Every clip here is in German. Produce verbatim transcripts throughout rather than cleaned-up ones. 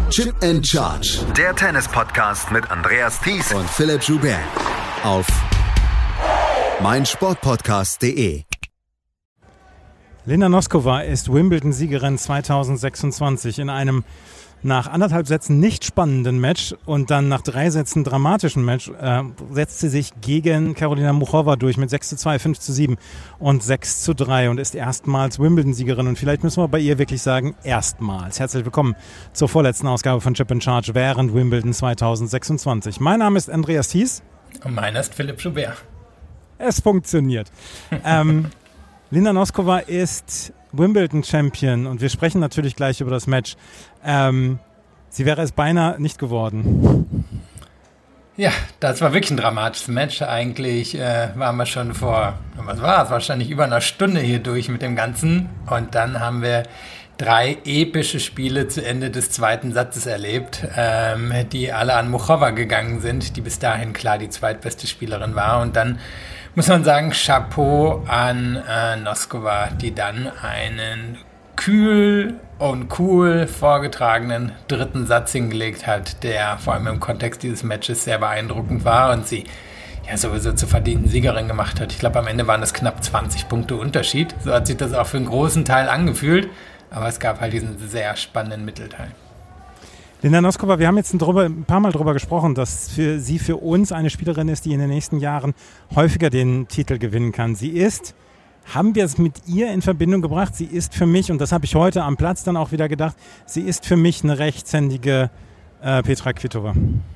Chip and Charge. Der Tennis-Podcast mit Andreas Thies und Philipp Joubert. Auf meinsportpodcast punkt de. Linda Noskova ist Wimbledon-Siegerin zwanzig sechsundzwanzig in einem nach anderthalb Sätzen nicht spannenden Match und dann nach drei Sätzen dramatischen Match äh, setzt sie sich gegen Karolina Muchova durch mit sechs zu zwei, fünf zu sieben und sechs zu drei und ist erstmals Wimbledon-Siegerin. Und vielleicht müssen wir bei ihr wirklich sagen, erstmals. Herzlich willkommen zur vorletzten Ausgabe von Chip and Charge während Wimbledon zwanzig sechsundzwanzig. Mein Name ist Andreas Thies. Und meiner ist Philipp Joubert. Es funktioniert. ähm, Linda Noskova ist Wimbledon-Champion und wir sprechen natürlich gleich über das Match. Ähm, sie wäre es beinahe nicht geworden. Ja, das war wirklich ein dramatisches Match. Eigentlich äh, waren wir schon vor, was war es, wahrscheinlich über einer Stunde hier durch mit dem Ganzen. Und dann haben wir drei epische Spiele zu Ende des zweiten Satzes erlebt, ähm, die alle an Muchova gegangen sind, die bis dahin klar die zweitbeste Spielerin war. Und dann muss man sagen, Chapeau an äh, Noskova, die dann einen kühl und cool vorgetragenen dritten Satz hingelegt hat, der vor allem im Kontext dieses Matches sehr beeindruckend war und sie ja sowieso zur verdienten Siegerin gemacht hat. Ich glaube, am Ende waren es knapp zwanzig Punkte Unterschied. So hat sich das auch für einen großen Teil angefühlt, aber es gab halt diesen sehr spannenden Mittelteil. Linda Noskova, wir haben jetzt ein, drüber, ein paar Mal darüber gesprochen, dass für sie für uns eine Spielerin ist, die in den nächsten Jahren häufiger den Titel gewinnen kann. Sie ist, haben wir es mit ihr in Verbindung gebracht, sie ist für mich, und das habe ich heute am Platz dann auch wieder gedacht, sie ist für mich eine rechtshändige äh, Petra Kvitova.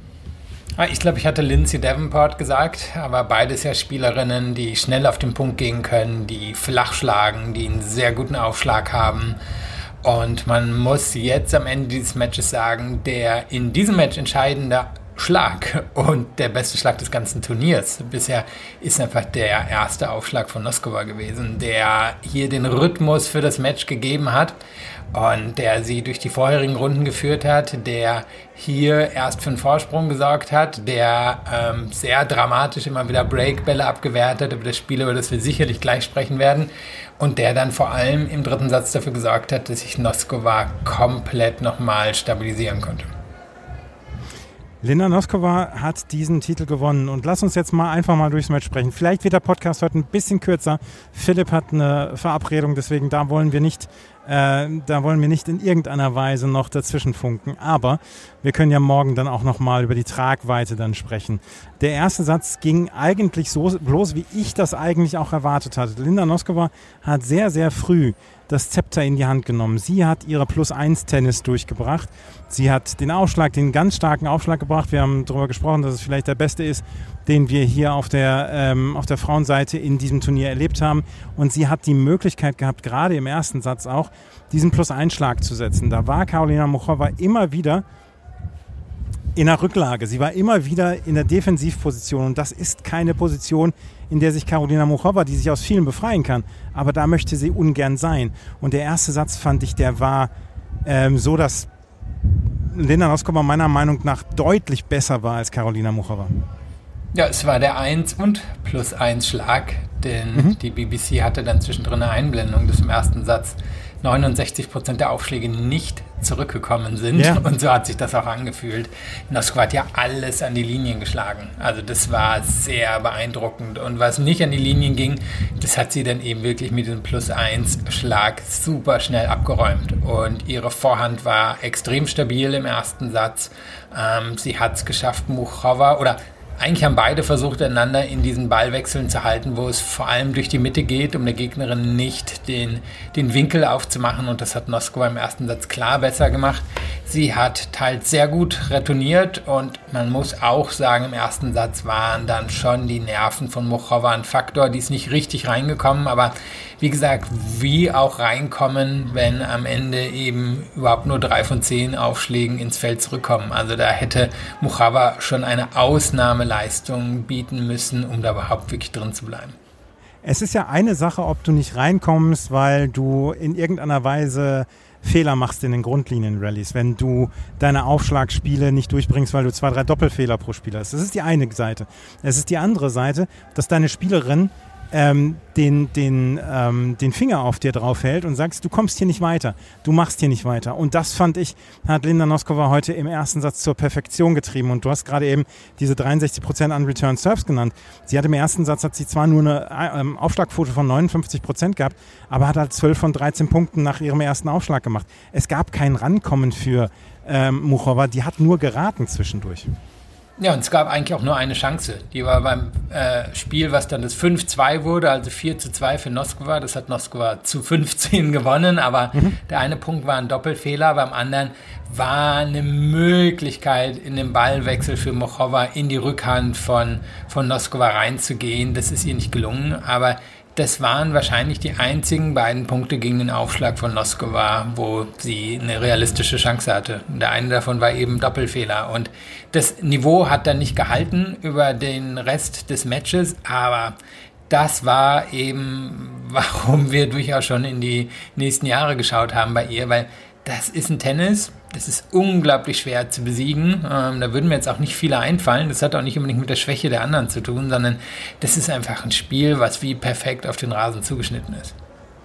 Ich glaube, ich hatte Lindsay Davenport gesagt, aber beides ja Spielerinnen, die schnell auf den Punkt gehen können, die flach schlagen, die einen sehr guten Aufschlag haben. Und man muss jetzt am Ende dieses Matches sagen, der in diesem Match entscheidende Schlag und der beste Schlag des ganzen Turniers bisher ist einfach der erste Aufschlag von Noskova gewesen, der hier den Rhythmus für das Match gegeben hat und der sie durch die vorherigen Runden geführt hat, der hier erst für einen Vorsprung gesorgt hat, der ähm, sehr dramatisch immer wieder Breakbälle abgewehrt hat, über das Spiel, über das wir sicherlich gleich sprechen werden, und der dann vor allem im dritten Satz dafür gesorgt hat, dass sich Noskova komplett nochmal stabilisieren konnte. Linda Noskova hat diesen Titel gewonnen und lass uns jetzt mal einfach mal durchs Match sprechen. Vielleicht wird der Podcast heute ein bisschen kürzer. Philipp hat eine Verabredung, deswegen da wollen wir nicht, äh, da wollen wir nicht in irgendeiner Weise noch dazwischen funken. Aber wir können ja morgen dann auch noch mal über die Tragweite dann sprechen. Der erste Satz ging eigentlich so bloß, wie ich das eigentlich auch erwartet hatte. Linda Noskova hat sehr, sehr früh das Zepter in die Hand genommen. Sie hat ihre Plus eins Tennis durchgebracht. Sie hat den Aufschlag, den ganz starken Aufschlag gebracht. Wir haben darüber gesprochen, dass es vielleicht der beste ist, den wir hier auf der, ähm, auf der Frauenseite in diesem Turnier erlebt haben. Und sie hat die Möglichkeit gehabt, gerade im ersten Satz auch, diesen Plus eins Schlag zu setzen. Da war Karolina Muchova immer wieder in der Rücklage. Sie war immer wieder in der Defensivposition und das ist keine Position, in der sich Karolina Muchova, die sich aus vielen befreien kann, aber da möchte sie ungern sein. Und der erste Satz, fand ich, der war ähm, so, dass Linda Noskova meiner Meinung nach deutlich besser war als Karolina Muchova. Ja, es war der eins und plus eins Schlag, denn mhm. die B B C hatte dann zwischendrin eine Einblendung, dass im ersten Satz neunundsechzig Prozent der Aufschläge nicht zurückgekommen sind. Ja. Und so hat sich das auch angefühlt. Noskova hat ja alles an die Linien geschlagen. Also das war sehr beeindruckend. Und was nicht an die Linien ging, das hat sie dann eben wirklich mit dem Plus eins Schlag super schnell abgeräumt. Und ihre Vorhand war extrem stabil im ersten Satz. Ähm, sie hat es geschafft, Muchova, oder eigentlich haben beide versucht, einander in diesen Ballwechseln zu halten, wo es vor allem durch die Mitte geht, um der Gegnerin nicht den, den Winkel aufzumachen. Und das hat Noskova im ersten Satz klar besser gemacht. Sie hat teils sehr gut retourniert und man muss auch sagen, im ersten Satz waren dann schon die Nerven von Muchova ein Faktor. Die ist nicht richtig reingekommen, aber wie gesagt, wie auch reinkommen, wenn am Ende eben überhaupt nur drei von zehn Aufschlägen ins Feld zurückkommen. Also da hätte Muchova schon eine Ausnahmeleistung bieten müssen, um da überhaupt wirklich drin zu bleiben. Es ist ja eine Sache, ob du nicht reinkommst, weil du in irgendeiner Weise Fehler machst in den Grundlinien-Rallyes, wenn du deine Aufschlagspiele nicht durchbringst, weil du zwei, drei Doppelfehler pro Spiel hast. Das ist die eine Seite. Es ist die andere Seite, dass deine Spielerin ähm, den, den, ähm, den Finger auf dir drauf hält und sagst, du kommst hier nicht weiter, du machst hier nicht weiter. Und das, fand ich, hat Linda Noskova heute im ersten Satz zur Perfektion getrieben. Und du hast gerade eben diese dreiundsechzig Prozent an Return Serves genannt. Sie hat im ersten Satz, hat sie zwar nur eine ähm, Aufschlagquote von neunundfünfzig Prozent gehabt, aber hat halt zwölf von dreizehn Punkten nach ihrem ersten Aufschlag gemacht. Es gab kein Rankommen für ähm, Muchova, die hat nur geraten zwischendurch. Ja, und es gab eigentlich auch nur eine Chance. Die war beim äh, Spiel, was dann das fünf zwei wurde, also vier zu zwei für Noskova. Das hat Noskova zu fünfzehn gewonnen, aber mhm. der eine Punkt war ein Doppelfehler, beim anderen war eine Möglichkeit, in den Ballwechsel für Muchova in die Rückhand von, von Noskova reinzugehen. Das ist ihr nicht gelungen, aber das waren wahrscheinlich die einzigen beiden Punkte gegen den Aufschlag von Noskova, wo sie eine realistische Chance hatte. Der eine davon war eben Doppelfehler. Und das Niveau hat dann nicht gehalten über den Rest des Matches, aber das war eben, warum wir durchaus schon in die nächsten Jahre geschaut haben bei ihr, weil das ist ein Tennis, das ist unglaublich schwer zu besiegen. Ähm, da würden mir jetzt auch nicht viele einfallen. Das hat auch nicht unbedingt mit der Schwäche der anderen zu tun, sondern das ist einfach ein Spiel, was wie perfekt auf den Rasen zugeschnitten ist.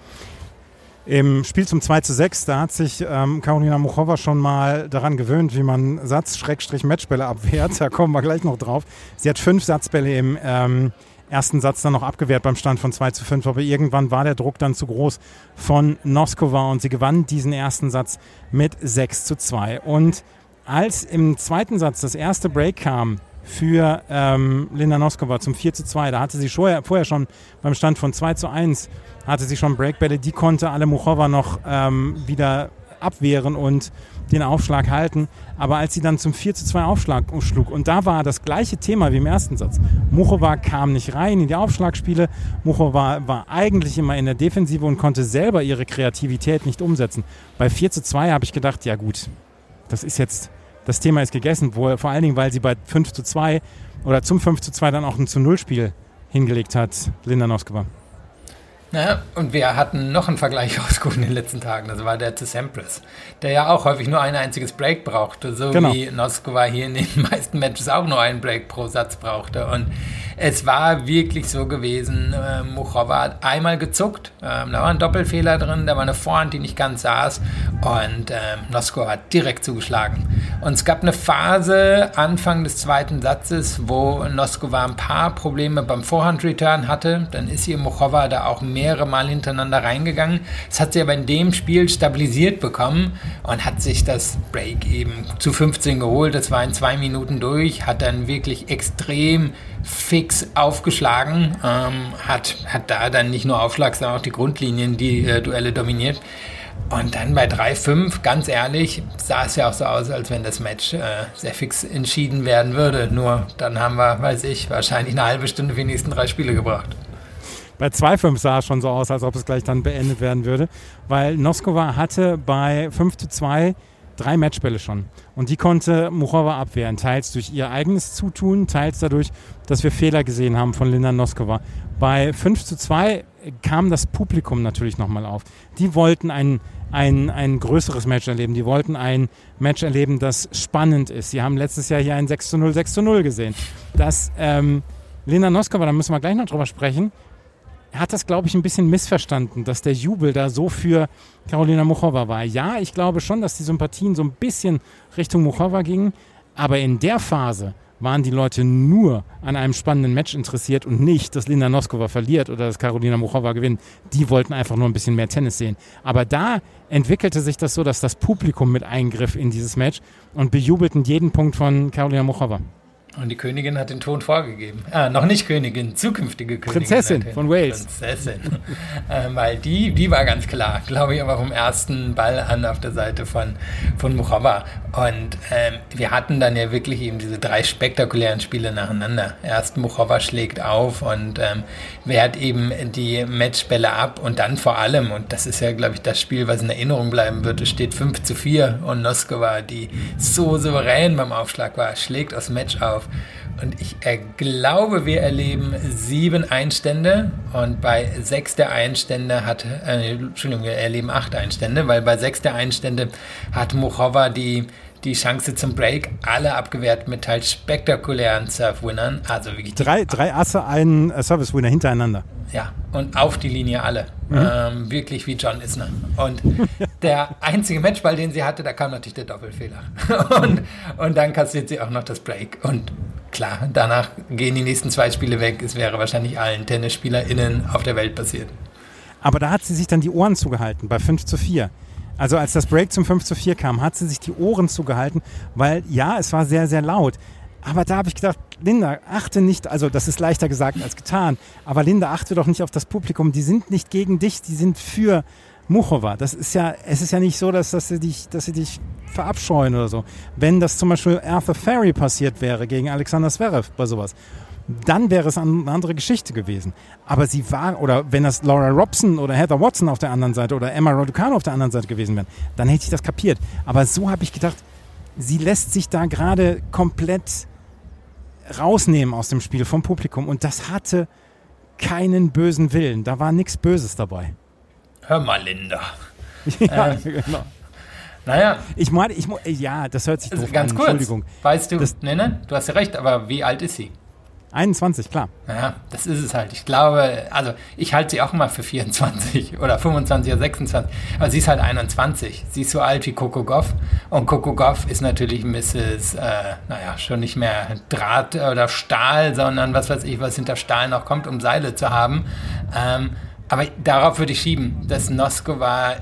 Im Spiel zum zwei zu sechs, da hat sich ähm, Karolina Muchova schon mal daran gewöhnt, wie man Satz-Matchbälle abwehrt. Da kommen wir gleich noch drauf. Sie hat fünf Satzbälle im ähm, ersten Satz dann noch abgewehrt beim Stand von zwei zu fünf, aber irgendwann war der Druck dann zu groß von Noskova und sie gewann diesen ersten Satz mit sechs zu zwei. Und als im zweiten Satz das erste Break kam für ähm, Linda Noskova zum vier zu zwei, da hatte sie vorher, vorher schon beim Stand von zwei zu eins, hatte sie schon Breakbälle, die konnte alle Muchova noch ähm, wieder abwehren und den Aufschlag halten. Aber als sie dann zum vier zu zwei Aufschlag schlug, und da war das gleiche Thema wie im ersten Satz. Muchova kam nicht rein in die Aufschlagspiele. Muchova war eigentlich immer in der Defensive und konnte selber ihre Kreativität nicht umsetzen. Bei vier zu zwei habe ich gedacht, ja gut, das ist jetzt, das Thema ist gegessen. Wo, vor allen Dingen, weil sie bei fünf zu zwei oder zum fünf zu zwei dann auch ein zu null Spiel hingelegt hat, Linda Noskova. Ja, und wir hatten noch einen Vergleich rausgeholt in den letzten Tagen, das war der zu Sampras, der ja auch häufig nur ein einziges Break brauchte, so genau. Wie Noskova hier in den meisten Matches auch nur einen Break pro Satz brauchte. Und es war wirklich so gewesen, äh, Muchova hat einmal gezuckt, ähm, da war ein Doppelfehler drin, da war eine Vorhand, die nicht ganz saß, und ähm, Noskova hat direkt zugeschlagen. Und es gab eine Phase Anfang des zweiten Satzes, wo Noskova ein paar Probleme beim Vorhand-Return hatte, dann ist ihr Muchova da auch mehr mehrere Mal hintereinander reingegangen. Das hat sie aber in dem Spiel stabilisiert bekommen und hat sich das Break eben zu fünfzehn geholt. Das war in zwei Minuten durch, hat dann wirklich extrem fix aufgeschlagen, ähm, hat, hat da dann nicht nur Aufschlag, sondern auch die Grundlinien, die äh, Duelle dominiert. Und dann bei drei fünf, ganz ehrlich, sah es ja auch so aus, als wenn das Match äh, sehr fix entschieden werden würde. Nur dann haben wir, weiß ich, wahrscheinlich eine halbe Stunde für die nächsten drei Spiele gebraucht. Bei zwei fünf sah es schon so aus, als ob es gleich dann beendet werden würde, weil Noskova hatte bei fünf zu zwei drei Matchbälle schon. Und die konnte Muchova abwehren, teils durch ihr eigenes Zutun, teils dadurch, dass wir Fehler gesehen haben von Linda Noskova. Bei fünf zu zwei kam das Publikum natürlich nochmal auf. Die wollten ein, ein, ein größeres Match erleben, die wollten ein Match erleben, das spannend ist. Sie haben letztes Jahr hier ein sechs zu null, sechs zu null gesehen. Das ähm, Linda Noskova, da müssen wir gleich noch drüber sprechen, hat das, glaube ich, ein bisschen missverstanden, dass der Jubel da so für Karolina Muchova war. Ja, ich glaube schon, dass die Sympathien so ein bisschen Richtung Muchova gingen, aber in der Phase waren die Leute nur an einem spannenden Match interessiert und nicht, dass Linda Noskova verliert oder dass Karolina Muchova gewinnt. Die wollten einfach nur ein bisschen mehr Tennis sehen. Aber da entwickelte sich das so, dass das Publikum mit eingriff in dieses Match und bejubelten jeden Punkt von Karolina Muchova. Und die Königin hat den Ton vorgegeben. Ah, noch nicht Königin, zukünftige Königin. Prinzessin von Wales. Prinzessin. ähm, weil die, die war ganz klar, glaube ich, aber vom ersten Ball an auf der Seite von, von Muchova. Und ähm, wir hatten dann ja wirklich eben diese drei spektakulären Spiele nacheinander. Erst Muchova schlägt auf und ähm, wehrt eben die Matchbälle ab. Und dann vor allem, und das ist ja, glaube ich, das Spiel, was in Erinnerung bleiben wird, es steht fünf zu vier und Noskova, die so souverän beim Aufschlag war, schlägt aus Match auf. Und ich äh, glaube, wir erleben sieben Einstände und bei sechs der Einstände hat, äh, Entschuldigung, wir erleben acht Einstände, weil bei sechs der Einstände hat Muchova die die Chance zum Break, alle abgewehrt mit teils spektakulären Serve-Winnern. Also wirklich drei, drei Asse, einen äh, Service-Winner hintereinander. Ja, und auf die Linie alle. Mhm. Ähm, wirklich wie John Isner. Und der einzige Matchball, den sie hatte, da kam natürlich der Doppelfehler. und, und dann kassiert sie auch noch das Break. Und klar, danach gehen die nächsten zwei Spiele weg. Es wäre wahrscheinlich allen TennisspielerInnen auf der Welt passiert. Aber da hat sie sich dann die Ohren zugehalten, bei fünf zu vier. Also als das Break zum fünf zu vier kam, hat sie sich die Ohren zugehalten, weil ja, es war sehr, sehr laut. Aber da habe ich gedacht, Linda, achte nicht, also das ist leichter gesagt als getan, aber Linda, achte doch nicht auf das Publikum, die sind nicht gegen dich, die sind für Muchova. Das ist ja, es ist ja nicht so, dass, dass, sie dich, dass sie dich verabscheuen oder so. Wenn das zum Beispiel Arthur Ferry passiert wäre gegen Alexander Zverev bei sowas, dann wäre es eine andere Geschichte gewesen. Aber sie war, oder wenn das Laura Robson oder Heather Watson auf der anderen Seite oder Emma Raducanu auf der anderen Seite gewesen wären, dann hätte ich das kapiert. Aber so habe ich gedacht, sie lässt sich da gerade komplett rausnehmen aus dem Spiel vom Publikum und das hatte keinen bösen Willen. Da war nichts Böses dabei. Hör mal, Linda. ja, ähm, genau. Naja. Ich meine, ich, ja, das hört sich doof ganz an, kurz. Entschuldigung. Weißt du, das, nee, nee, du hast ja recht, aber wie alt ist sie? einundzwanzig, klar. Ja, das ist es halt. Ich glaube, also ich halte sie auch mal für vierundzwanzig oder fünfundzwanzig oder sechsundzwanzig, aber sie ist halt einundzwanzig. Sie ist so alt wie Coco Gauff und Coco Gauff ist natürlich Misses, äh, naja, schon nicht mehr Draht oder Stahl, sondern was weiß ich, was hinter Stahl noch kommt, um Seile zu haben. Ähm, aber darauf würde ich schieben, dass Noskova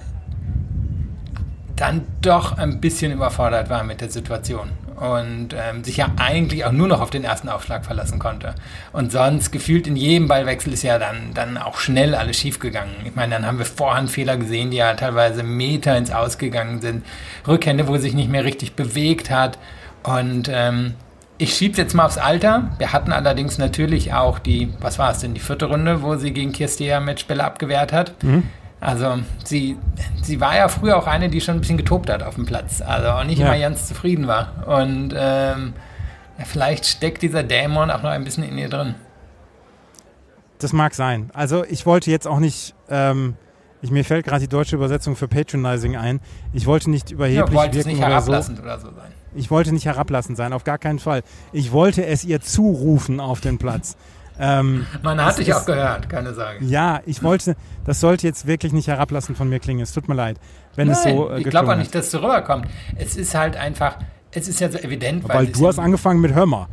dann doch ein bisschen überfordert war mit der Situation und ähm, sich ja eigentlich auch nur noch auf den ersten Aufschlag verlassen konnte. Und sonst gefühlt in jedem Ballwechsel ist ja dann, dann auch schnell alles schief gegangen. Ich meine, dann haben wir Vorhandfehler gesehen, die ja teilweise Meter ins Ausgegangen sind. Rückhände, wo sich nicht mehr richtig bewegt hat. Und ähm, ich schiebe es jetzt mal aufs Alter. Wir hatten allerdings natürlich auch die, was war es denn, die vierte Runde, wo sie gegen Kirstea Matchbälle abgewehrt hat. Mhm. Also sie, sie war ja früher auch eine, die schon ein bisschen getobt hat auf dem Platz, also auch nicht ja. immer ganz zufrieden war. Und ähm, vielleicht steckt dieser Dämon auch noch ein bisschen in ihr drin. Das mag sein. Also ich wollte jetzt auch nicht, ähm, ich, mir fällt gerade die deutsche Übersetzung für Patronizing ein, ich wollte nicht überheblich ja, wirken nicht oder herablassend so. oder so sein. Ich wollte nicht herablassend sein, auf gar keinen Fall. Ich wollte es ihr zurufen auf den Platz. Ähm, Man hat dich auch gehört, keine Sorge. Ja, ich wollte, das sollte jetzt wirklich nicht herablassend von mir klingen. Es tut mir leid, wenn Nein, es so äh, ich glaube auch nicht, dass es so rüberkommt. Es ist halt einfach, es ist ja so evident. Weil, weil du hast angefangen mit Hör mal.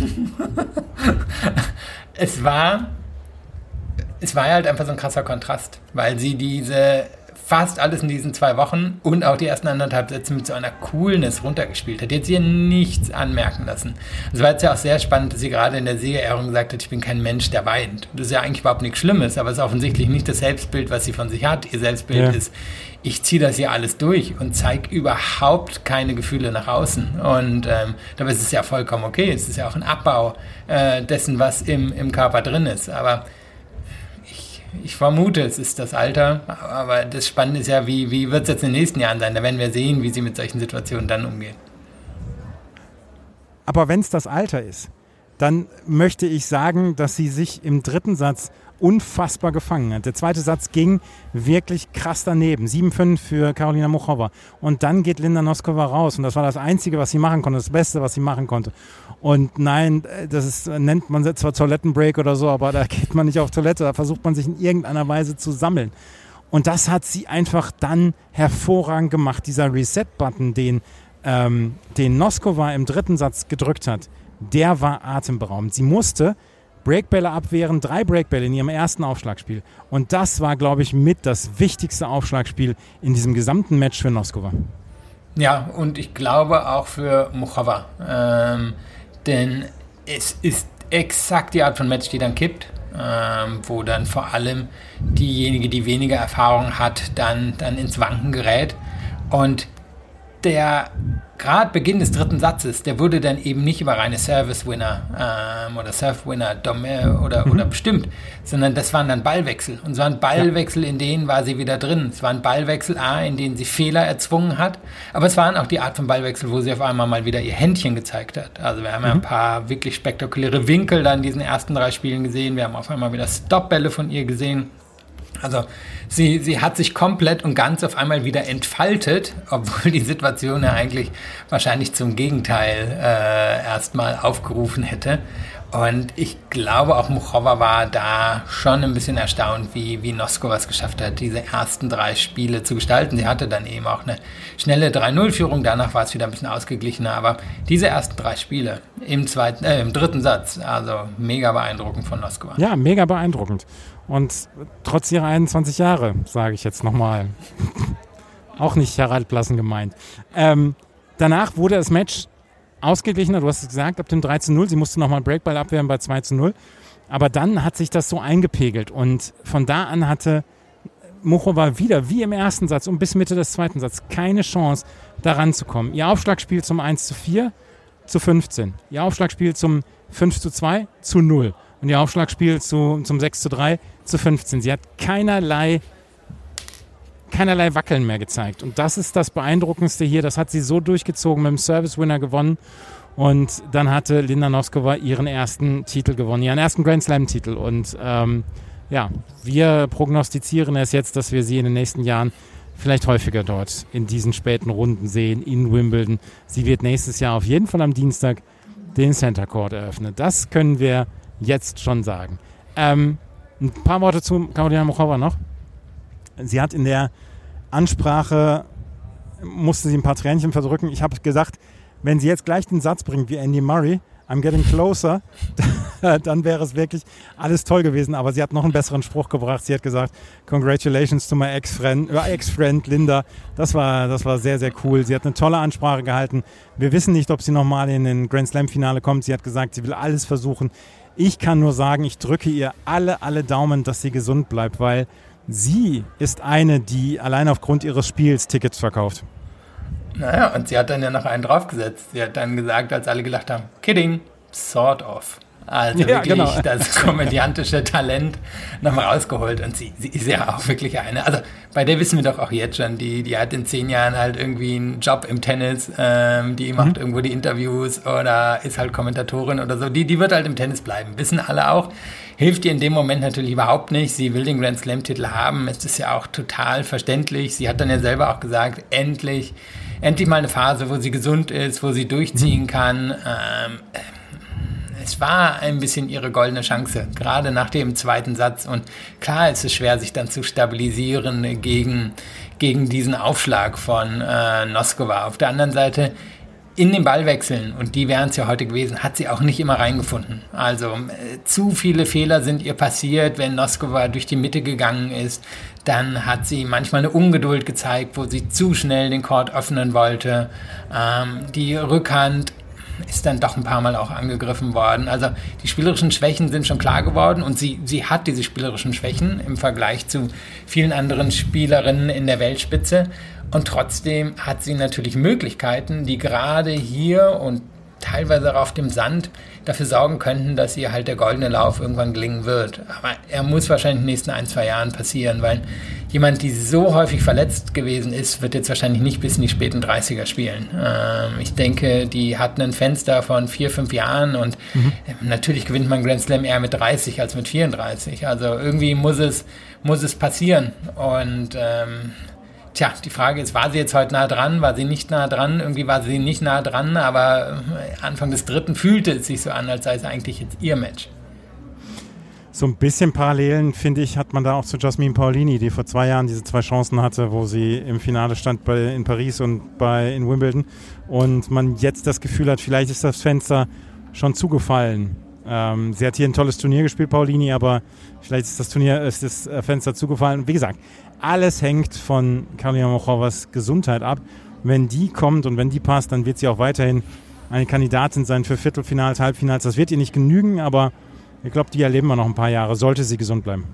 es war, es war halt einfach so ein krasser Kontrast, weil sie diese fast alles in diesen zwei Wochen und auch die ersten anderthalb Sätze mit so einer Coolness runtergespielt hat. Die hat sie ihr nichts anmerken lassen. Es war jetzt ja auch sehr spannend, dass sie gerade in der Siegerehrung gesagt hat, ich bin kein Mensch, der weint. Das ist ja eigentlich überhaupt nichts Schlimmes, aber es ist offensichtlich nicht das Selbstbild, was sie von sich hat. Ihr Selbstbild ja. ist, ich ziehe das hier alles durch und zeige überhaupt keine Gefühle nach außen. Und ähm, dabei ist es ja vollkommen okay. Es ist ja auch ein Abbau äh, dessen, was im, im Körper drin ist. Aber ich vermute, es ist das Alter, aber das Spannende ist ja, wie, wie wird es jetzt in den nächsten Jahren sein? Da werden wir sehen, wie sie mit solchen Situationen dann umgehen. Aber wenn es das Alter ist, dann möchte ich sagen, dass sie sich im dritten Satz unfassbar gefangen hat. Der zweite Satz ging wirklich krass daneben. sieben fünf für Karolina Muchova. Und dann geht Linda Noskova raus. Und das war das Einzige, was sie machen konnte, das Beste, was sie machen konnte. Und nein, das ist, nennt man zwar Toilettenbreak oder so, aber da geht man nicht auf Toilette, da versucht man sich in irgendeiner Weise zu sammeln. Und das hat sie einfach dann hervorragend gemacht. Dieser Reset-Button, den, ähm, den Noskova im dritten Satz gedrückt hat, der war atemberaubend. Sie musste Breakbälle abwehren, drei Breakbälle in ihrem ersten Aufschlagspiel. Und das war, glaube ich, mit das wichtigste Aufschlagspiel in diesem gesamten Match für Noskova. Ja, und ich glaube auch für Muchova. Ähm, denn es ist exakt die Art von Match, die dann kippt, ähm, wo dann vor allem diejenige, die weniger Erfahrung hat, dann, dann ins Wanken gerät. Und der gerade Beginn des dritten Satzes, der wurde dann eben nicht über reine Service-Winner ähm, oder Serve-Winner oder, mhm. oder bestimmt, sondern das waren dann Ballwechsel. Und es waren Ballwechsel, ja. in denen war sie wieder drin. Es waren Ballwechsel, A, in denen sie Fehler erzwungen hat, aber es waren auch die Art von Ballwechsel, wo sie auf einmal mal wieder ihr Händchen gezeigt hat. Also wir haben mhm. ja ein paar wirklich spektakuläre Winkel dann in diesen ersten drei Spielen gesehen. Wir haben auf einmal wieder Stopbälle von ihr gesehen. Also sie, sie hat sich komplett und ganz auf einmal wieder entfaltet, obwohl die Situation ja eigentlich wahrscheinlich zum Gegenteil äh, erstmal aufgerufen hätte. Und ich glaube, auch Muchova war da schon ein bisschen erstaunt, wie, wie Noskova es geschafft hat, diese ersten drei Spiele zu gestalten. Sie hatte dann eben auch eine schnelle drei null Führung, danach war es wieder ein bisschen ausgeglichener. Aber diese ersten drei Spiele im, zweiten, äh, im dritten Satz, also mega beeindruckend von Noskova. Ja, mega beeindruckend. Und trotz ihrer einundzwanzig Jahre, sage ich jetzt nochmal, auch nicht herablassend gemeint. Ähm, danach wurde das Match ausgeglichener, du hast es gesagt, ab dem drei zu null. Sie musste nochmal einen Breakball abwehren bei zwei zu null. Aber dann hat sich das so eingepegelt. Und von da an hatte Muchova wieder, wie im ersten Satz und bis Mitte des zweiten Satzes, keine Chance, da ranzukommen. Ihr Aufschlagspiel zum eins zu vier zu fünfzehn. Ihr Aufschlagspiel zum fünf zu zwei zu null. Und ihr Aufschlagspiel zu, zum sechs zu drei zu fünfzehn. Sie hat keinerlei keinerlei Wackeln mehr gezeigt. Und das ist das Beeindruckendste hier. Das hat sie so durchgezogen, mit dem Service-Winner gewonnen. Und dann hatte Linda Noskova ihren ersten Titel gewonnen, ihren ersten Grand Slam-Titel. Und ähm, ja, wir prognostizieren es jetzt, dass wir sie in den nächsten Jahren vielleicht häufiger dort in diesen späten Runden sehen, in Wimbledon. Sie wird nächstes Jahr auf jeden Fall am Dienstag den Center Court eröffnen. Das können wir jetzt schon sagen. Ähm, ein paar Worte zu Karolina Muchova noch. Sie hat in der Ansprache, musste sie ein paar Tränchen verdrücken. Ich habe gesagt, wenn sie jetzt gleich den Satz bringt wie Andy Murray, I'm getting closer, dann wäre es wirklich alles toll gewesen. Aber sie hat noch einen besseren Spruch gebracht. Sie hat gesagt, congratulations to my ex-friend, äh, ex-friend Linda. Das war, das war sehr, sehr cool. Sie hat eine tolle Ansprache gehalten. Wir wissen nicht, ob sie nochmal in den Grand Slam-Finale kommt. Sie hat gesagt, sie will alles versuchen. Ich kann nur sagen, ich drücke ihr alle, alle Daumen, dass sie gesund bleibt, weil sie ist eine, die allein aufgrund ihres Spiels Tickets verkauft. Naja, und sie hat dann ja noch einen draufgesetzt. Sie hat dann gesagt, als alle gelacht haben, kidding, sort of. Also ja, wirklich genau. Das komödiantische Talent nochmal rausgeholt. Und sie, sie ist ja auch wirklich eine, also bei der wissen wir doch auch jetzt schon, die, die hat in zehn Jahren halt irgendwie einen Job im Tennis, ähm, die macht mhm. irgendwo die Interviews oder ist halt Kommentatorin oder so. Die, die wird halt im Tennis bleiben, wissen alle auch. Hilft ihr in dem Moment natürlich überhaupt nicht. Sie will den Grand Slam-Titel haben. Es ist ja auch total verständlich. Sie hat dann ja selber auch gesagt, endlich, endlich mal eine Phase, wo sie gesund ist, wo sie durchziehen kann. Ähm, es war ein bisschen ihre goldene Chance, gerade nach dem zweiten Satz. Und klar ist es schwer, sich dann zu stabilisieren gegen, gegen diesen Aufschlag von äh, Noskova. Auf der anderen Seite, in den Ballwechseln, und die wären es ja heute gewesen, hat sie auch nicht immer reingefunden. Also äh, zu viele Fehler sind ihr passiert, wenn Noskova durch die Mitte gegangen ist. Dann hat sie manchmal eine Ungeduld gezeigt, wo sie zu schnell den Court öffnen wollte. Ähm, die Rückhand ist dann doch ein paar Mal auch angegriffen worden. Also die spielerischen Schwächen sind schon klar geworden und sie, sie hat diese spielerischen Schwächen im Vergleich zu vielen anderen Spielerinnen in der Weltspitze. Und trotzdem hat sie natürlich Möglichkeiten, die gerade hier und teilweise auch auf dem Sand dafür sorgen könnten, dass ihr halt der goldene Lauf irgendwann gelingen wird. Aber er muss wahrscheinlich in den nächsten ein, zwei Jahren passieren, weil jemand, die so häufig verletzt gewesen ist, wird jetzt wahrscheinlich nicht bis in die späten dreißiger spielen. Ähm, ich denke, die hat ein Fenster von vier, fünf Jahren und mhm. natürlich gewinnt man Grand Slam eher mit dreißig als mit vierunddreißig. Also irgendwie muss es, muss es passieren. Und ähm, Tja, die Frage ist, war sie jetzt heute nah dran, war sie nicht nah dran? Irgendwie war sie nicht nah dran, aber Anfang des dritten fühlte es sich so an, als sei es eigentlich jetzt ihr Match. So ein bisschen Parallelen, finde ich, hat man da auch zu Jasmine Paolini, die vor zwei Jahren diese zwei Chancen hatte, wo sie im Finale stand bei, in Paris und bei, in Wimbledon. Und man jetzt das Gefühl hat, vielleicht ist das Fenster schon zugefallen. Ähm, sie hat hier ein tolles Turnier gespielt, Paolini, aber vielleicht ist das Turnier, ist das Fenster zugefallen. Wie gesagt, alles hängt von Karolina Muchovas Gesundheit ab. Wenn die kommt und wenn die passt, dann wird sie auch weiterhin eine Kandidatin sein für Viertelfinals, Halbfinals. Das wird ihr nicht genügen, aber ich glaube, die erleben wir noch ein paar Jahre, sollte sie gesund bleiben.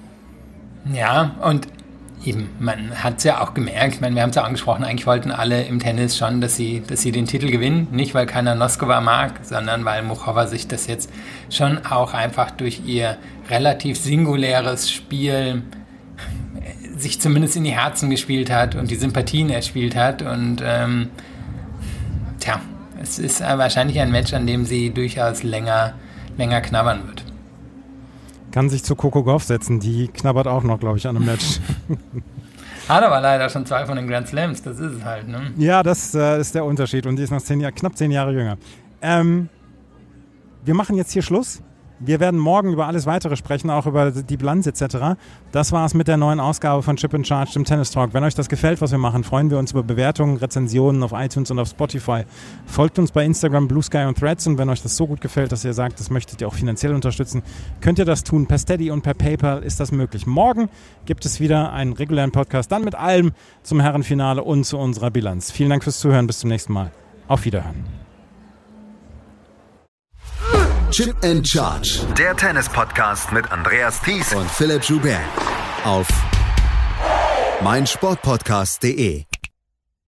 Ja, und eben, man hat es ja auch gemerkt, ich meine, wir haben es ja angesprochen, eigentlich wollten alle im Tennis schon, dass sie, dass sie den Titel gewinnen. Nicht, weil keiner Noskova mag, sondern weil Muchova sich das jetzt schon auch einfach durch ihr relativ singuläres Spiel sich zumindest in die Herzen gespielt hat und die Sympathien erspielt hat. Und ähm, tja, es ist wahrscheinlich ein Match, an dem sie durchaus länger, länger knabbern wird. kann sich zu Coco Gauff setzen. Die knabbert auch noch, glaube ich, an einem Match. Hat aber leider schon zwei von den Grand Slams, das ist es halt, ne? Ja, das äh, ist der Unterschied und die ist noch zehn Jahr, knapp zehn Jahre jünger. Ähm, wir machen jetzt hier Schluss. Wir werden morgen über alles Weitere sprechen, auch über die Bilanz et cetera. Das war es mit der neuen Ausgabe von Chip in Charge, dem Tennis Talk. Wenn euch das gefällt, was wir machen, freuen wir uns über Bewertungen, Rezensionen auf iTunes und auf Spotify. Folgt uns bei Instagram, Blue Sky und Threads. Und wenn euch das so gut gefällt, dass ihr sagt, das möchtet ihr auch finanziell unterstützen, könnt ihr das tun. Per Steady und per PayPal ist das möglich. Morgen gibt es wieder einen regulären Podcast, dann mit allem zum Herrenfinale und zu unserer Bilanz. Vielen Dank fürs Zuhören. Bis zum nächsten Mal. Auf Wiederhören. Chip and Charge. Der Tennis-Podcast mit Andreas Thies und Philipp Joubert auf meinsportpodcast punkt de.